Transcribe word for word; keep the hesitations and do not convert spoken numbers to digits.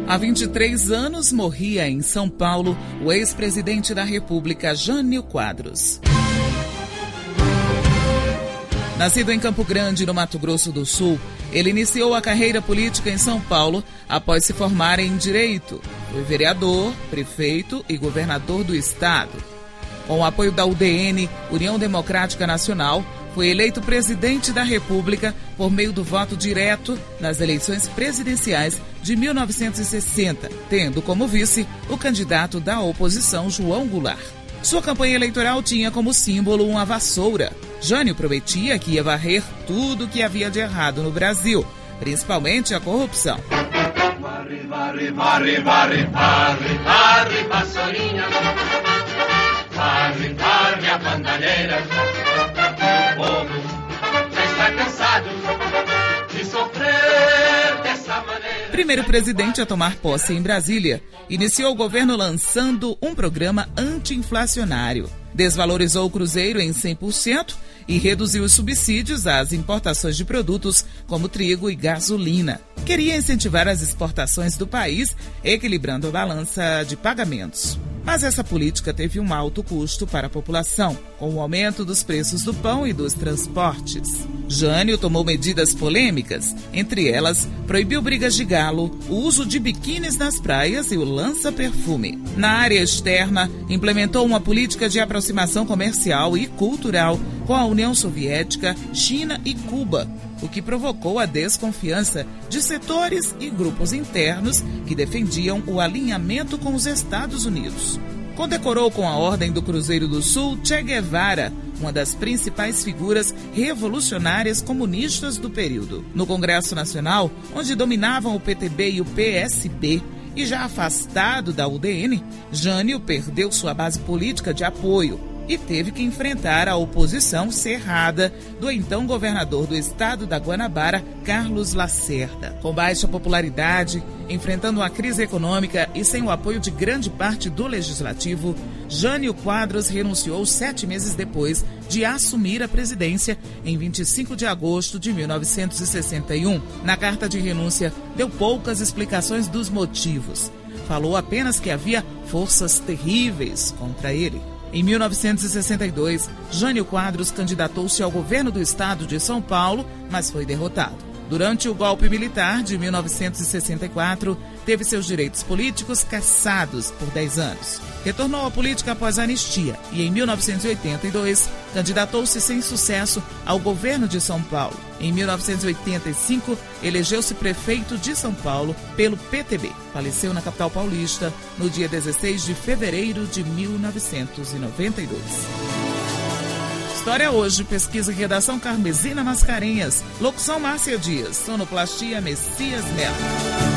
Há vinte e três anos morria em São Paulo o ex-presidente da República, Jânio Quadros. Nascido em Campo Grande, no Mato Grosso do Sul, ele iniciou a carreira política em São Paulo após se formar em Direito. Foi vereador, prefeito e governador do estado. Com o apoio da U D N, União Democrática Nacional, foi eleito presidente da República por meio do voto direto nas eleições presidenciais de mil novecentos e sessenta, tendo como vice o candidato da oposição, João Goulart. Sua campanha eleitoral tinha como símbolo uma vassoura. Jânio prometia que ia varrer tudo o que havia de errado no Brasil, principalmente a corrupção. Varre, varre, varre, varre, varre, varre, vassourinha. Varre, varre a bandalheira. O povo já está cansado de sofrer dessa maneira. Primeiro presidente a tomar posse em Brasília, iniciou o governo lançando um programa anti-inflacionário. Desvalorizou o cruzeiro em cem por cento e reduziu os subsídios às importações de produtos como trigo e gasolina. Queria incentivar as exportações do país, equilibrando a balança de pagamentos. Mas essa política teve um alto custo para a população, com o aumento dos preços do pão e dos transportes. Jânio tomou medidas polêmicas, entre elas, proibiu brigas de galo, o uso de biquínis nas praias e o lança-perfume. Na área externa, implementou uma política de aproximação comercial e cultural com a União Soviética, China e Cuba, o que provocou a desconfiança de setores e grupos internos que defendiam o alinhamento com os Estados Unidos. Condecorou com a Ordem do Cruzeiro do Sul Che Guevara, uma das principais figuras revolucionárias comunistas do período. No Congresso Nacional, onde dominavam o P T B e o P S B, e já afastado da U D N, Jânio perdeu sua base política de apoio e teve que enfrentar a oposição cerrada do então governador do estado da Guanabara, Carlos Lacerda. Com baixa popularidade, enfrentando uma crise econômica e sem o apoio de grande parte do legislativo, Jânio Quadros renunciou sete meses depois de assumir a presidência, em vinte e cinco de agosto de mil novecentos e sessenta e um. Na carta de renúncia, deu poucas explicações dos motivos. Falou apenas que havia forças terríveis contra ele. Em mil novecentos e sessenta e dois, Jânio Quadros candidatou-se ao governo do estado de São Paulo, mas foi derrotado. Durante o golpe militar de mil novecentos e sessenta e quatro, teve seus direitos políticos cassados por dez anos. Retornou à política após a anistia e, em mil novecentos e oitenta e dois, candidatou-se sem sucesso ao governo de São Paulo. Em mil novecentos e oitenta e cinco, elegeu-se prefeito de São Paulo pelo P T B. Faleceu na capital paulista no dia dezesseis de fevereiro de mil novecentos e noventa e dois. História Hoje, pesquisa e redação Carmesina Mascarenhas, locução Márcia Dias, sonoplastia Messias Melo.